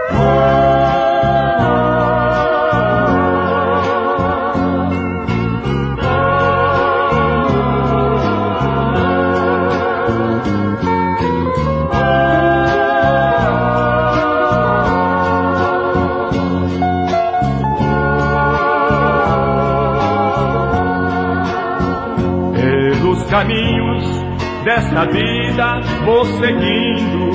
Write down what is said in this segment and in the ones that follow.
Caminhos desta vida vou seguindo,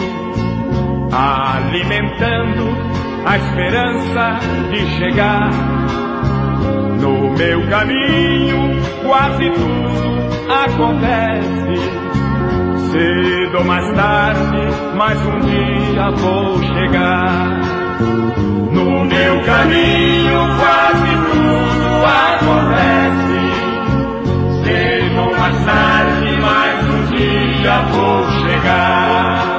alimentando a esperança de chegar. No meu caminho quase tudo acontece, cedo ou mais tarde, mas um dia vou chegar. No meu caminho quase tudo acontece, cedo ou mais tarde, mas um dia vou chegar.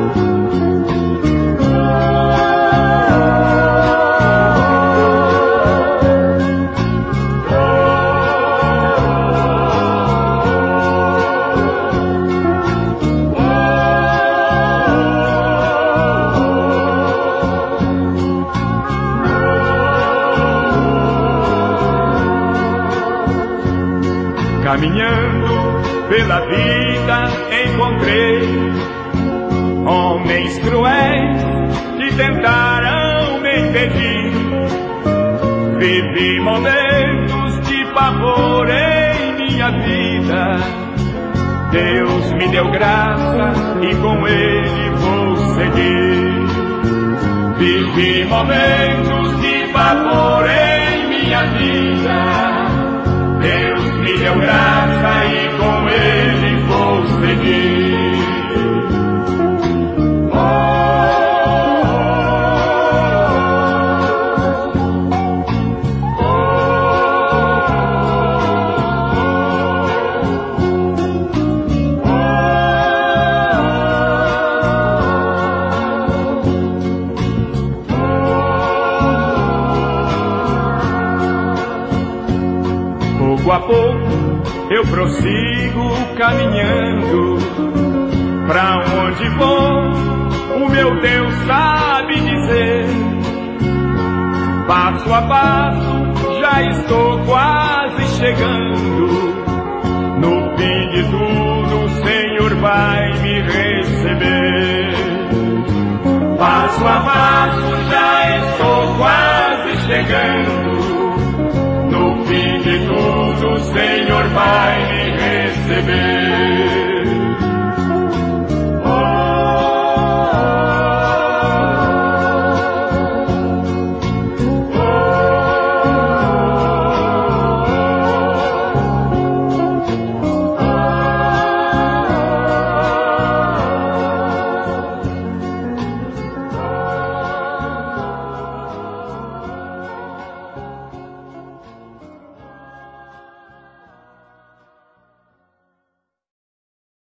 Caminhando pela vida encontrei homens cruéis que tentaram me impedir. Vivi momentos de pavor em minha vida. Deus me deu graça e com Ele vou seguir. Vivi momentos de pavor em minha vida. Deus me deu graça e com Ele vou seguir. Pouco a pouco eu prossigo caminhando. Pra onde vou, o meu Deus sabe dizer. Passo a passo já estou quase chegando. No fim de tudo o Senhor vai me receber. Passo a passo já estou quase chegando. No fim de tudo o Senhor vai me receber.